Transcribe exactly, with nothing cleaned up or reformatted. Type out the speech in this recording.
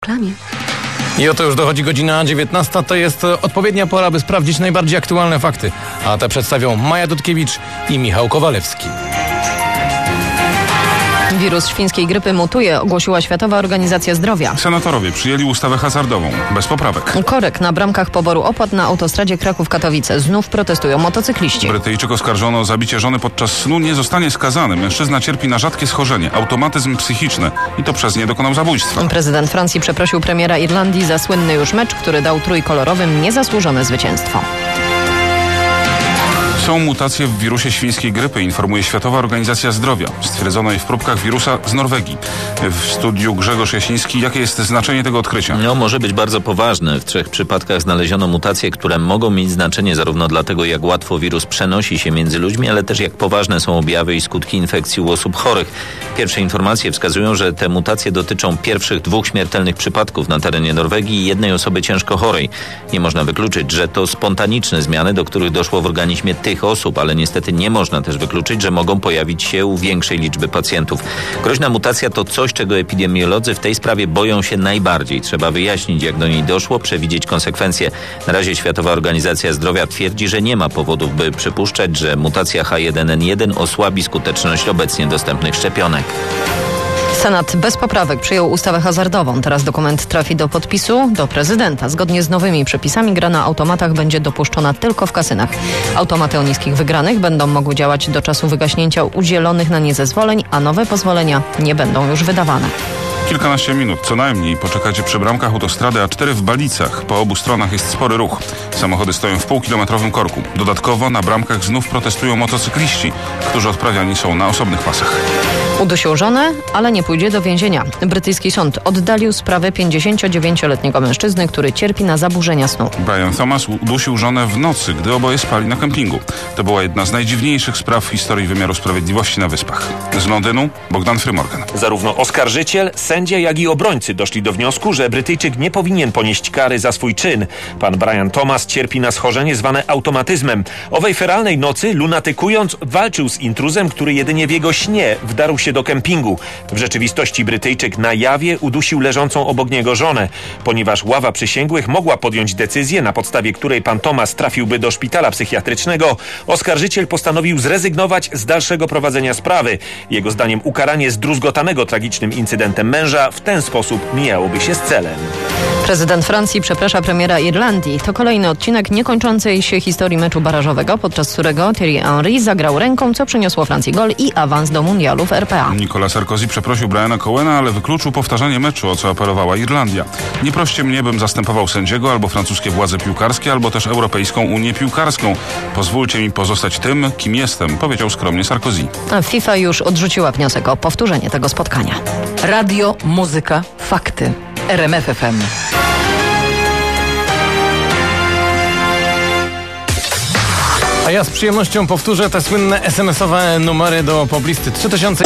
Klamie. I oto już dochodzi godzina dziewiętnasta. To jest odpowiednia pora, by sprawdzić najbardziej aktualne fakty. A te przedstawią Maja Dudkiewicz i Michał Kowalewski. Wirus świńskiej grypy mutuje, ogłosiła Światowa Organizacja Zdrowia. Senatorowie przyjęli ustawę hazardową, bez poprawek. Korek na bramkach poboru opłat na autostradzie Kraków-Katowice. Znów protestują motocykliści. Brytyjczyk oskarżony o zabicie żony podczas snu nie zostanie skazany. Mężczyzna cierpi na rzadkie schorzenie, automatyzm psychiczny i to przez nie dokonał zabójstwa. Prezydent Francji przeprosił premiera Irlandii za słynny już mecz, który dał trójkolorowym niezasłużone zwycięstwo. Są mutacje w wirusie świńskiej grypy, informuje Światowa Organizacja Zdrowia. Stwierdzono je w próbkach wirusa z Norwegii. W studiu Grzegorz Jasiński. Jakie jest znaczenie tego odkrycia? No, może być bardzo poważne. W trzech przypadkach znaleziono mutacje, które mogą mieć znaczenie zarówno dla tego, jak łatwo wirus przenosi się między ludźmi, ale też jak poważne są objawy i skutki infekcji u osób chorych. Pierwsze informacje wskazują, że te mutacje dotyczą pierwszych dwóch śmiertelnych przypadków na terenie Norwegii i jednej osoby ciężko chorej. Nie można wykluczyć, że to spontaniczne zmiany, do których doszło w organizmie tych osób, ale niestety nie można też wykluczyć, że mogą pojawić się u większej liczby pacjentów. Groźna mutacja to coś, czego epidemiolodzy w tej sprawie boją się najbardziej. Trzeba wyjaśnić, jak do niej doszło, przewidzieć konsekwencje. Na razie Światowa Organizacja Zdrowia twierdzi, że nie ma powodów, by przypuszczać, że mutacja H jeden N jeden osłabi skuteczność obecnie dostępnych szczepionek. Senat bez poprawek przyjął ustawę hazardową. Teraz dokument trafi do podpisu do prezydenta. Zgodnie z nowymi przepisami gra na automatach będzie dopuszczona tylko w kasynach. Automaty o niskich wygranych będą mogły działać do czasu wygaśnięcia udzielonych na nie zezwoleń, a nowe pozwolenia nie będą już wydawane. Kilkanaście minut co najmniej poczekacie przy bramkach autostrady A cztery w Balicach. Po obu stronach jest spory ruch. Samochody stoją w półkilometrowym korku. Dodatkowo na bramkach znów protestują motocykliści, którzy odprawiani są na osobnych pasach. Udusił żonę, ale nie pójdzie do więzienia. Brytyjski sąd oddalił sprawę pięćdziesięciodziewięcioletniego mężczyzny, który cierpi na zaburzenia snu. Brian Thomas udusił żonę w nocy, gdy oboje spali na kempingu. To była jedna z najdziwniejszych spraw w historii wymiaru sprawiedliwości na Wyspach. Z Londynu Bogdan Frymorgan. Zarówno oskarżyciel, sędzia, jak i obrońcy doszli do wniosku, że Brytyjczyk nie powinien ponieść kary za swój czyn. Pan Brian Thomas cierpi na schorzenie zwane automatyzmem. Owej feralnej nocy, lunatykując, walczył z intruzem, który jedynie w jego śnie wdarł się do kempingu. W rzeczywistości Brytyjczyk na jawie udusił leżącą obok niego żonę. Ponieważ ława przysięgłych mogła podjąć decyzję, na podstawie której pan Thomas trafiłby do szpitala psychiatrycznego, oskarżyciel postanowił zrezygnować z dalszego prowadzenia sprawy. Jego zdaniem ukaranie zdruzgotanego tragicznym incydentem męża w ten sposób mijałoby się z celem. Prezydent Francji przeprasza premiera Irlandii. To kolejny odcinek niekończącej się historii meczu barażowego, podczas którego Thierry Henry zagrał ręką, co przyniosło Francji gol i awans do mundialu w R P A. Nicolas Sarkozy przeprosił Briana Cowena, ale wykluczył powtarzanie meczu, o co apelowała Irlandia. Nie proście mnie, bym zastępował sędziego, albo francuskie władze piłkarskie, albo też Europejską Unię Piłkarską. Pozwólcie mi pozostać tym, kim jestem, powiedział skromnie Sarkozy. A FIFA już odrzuciła wniosek o powtórzenie tego spotkania. Radio, muzyka, fakty. R M F F M. A ja z przyjemnością powtórzę te słynne es em esowe numery do poblisty trzy tysiące